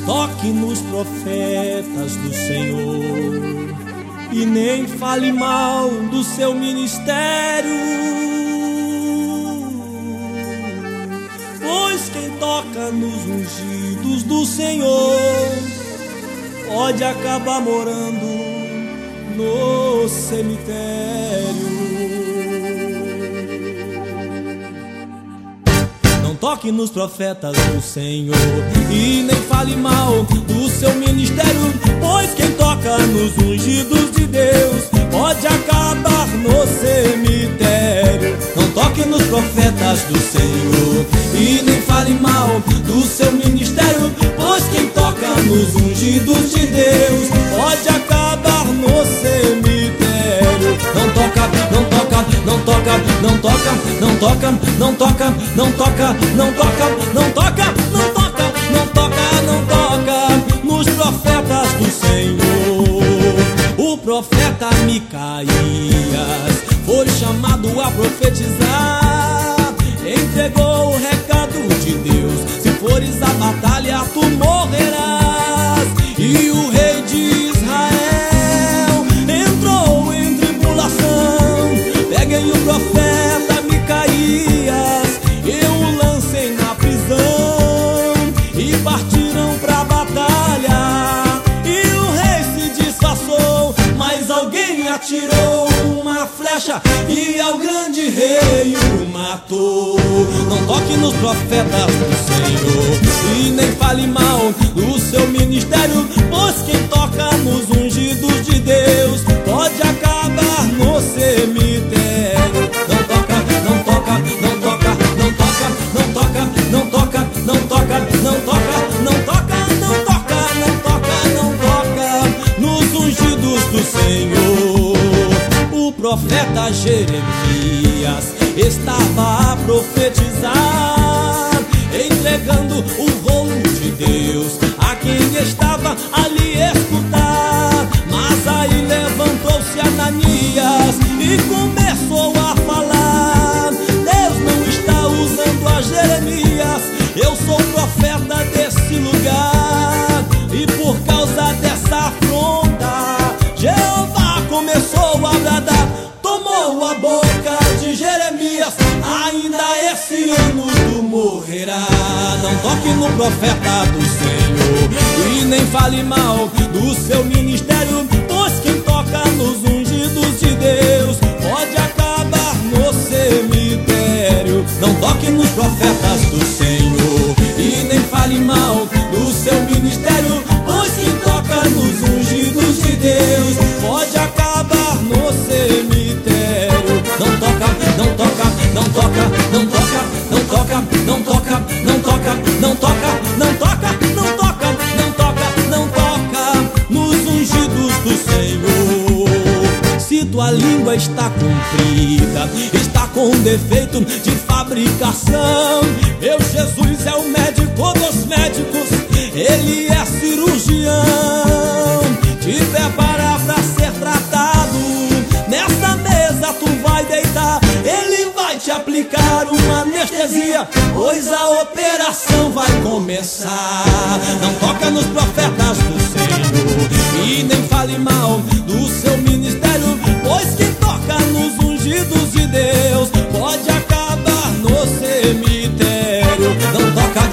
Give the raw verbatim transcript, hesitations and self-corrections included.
toque nos profetas do Senhor e nem fale mal do seu ministério, pois quem toca nos ungidos do Senhor pode acabar morando no cemitério. Não toque nos profetas do Senhor e nem fale mal do seu ministério, pois quem toca nos ungidos de Deus pode acabar no cemitério. Não toque nos profetas do Senhor e nem fale mal do seu ministério, pois quem toca nos ungidos de Deus pode acabar no cemitério. Não toca, não toca, não toca, não toca, não toca, não toca, não toca, não toca, não toca, não toca, não toca, não toca nos profetas do Senhor. O profeta Micaías foi chamado a profetizar, entregou o recado de Deus: se fores à batalha tu morrerás. E o rei de Israel entrou em tribulação. Peguem o profeta Micaías, eu o lancei na prisão, e partiram pra batalha. E o rei se disfarçou, mas alguém atirou uma flecha e ao grande rei o matou. Não toque nos profetas do Senhor e nem fale mal do seu ministério, pois quem toca nos ungidos de Deus pode acabar no cemitério. Não toca, não toca, não toca, não toca, não toca, não toca, não toca, não toca, não toca, não toca, não toca, não toca nos ungidos do Senhor. O profeta Jeremias estava a profetizar, entregando o rolo de Deus a quem estava ali escutar. Mas aí levantou-se Ananias e começou a falar: Deus não está usando a Jeremias, eu sou profeta desse lugar. E por causa dessa afronta, Jeová começou a bradar, tomou a boca de Jeremias, ainda esse ano tu morrerá. Não toque no profeta do Senhor e nem fale mal do seu ministério, pois quem toca nos ungidos de Deus pode acabar no cemitério. Não toque nos profetas do Senhor e nem fale mal do seu ministério, pois quem toca nos ungidos de Deus pode acabar no cemitério. Não toca, não toca, não toca, não toca, não toca, não toca, não toca, não toca, não toca, não toca, não toca, não toca nos ungidos do Senhor. Se tua língua está comprida, está com defeito de fabricação, meu Jesus é o médico dos médicos, ele é cirurgião. Te prepara pra ser tratado, nessa mesa tu vai deitar, ele vai te aplicar uma anestesia, pois a operação vai começar. Não toca nos profetas do Senhor e nem fale mal do seu ministério, pois quem toca nos ungidos de Deus pode acabar no cemitério. Não toca,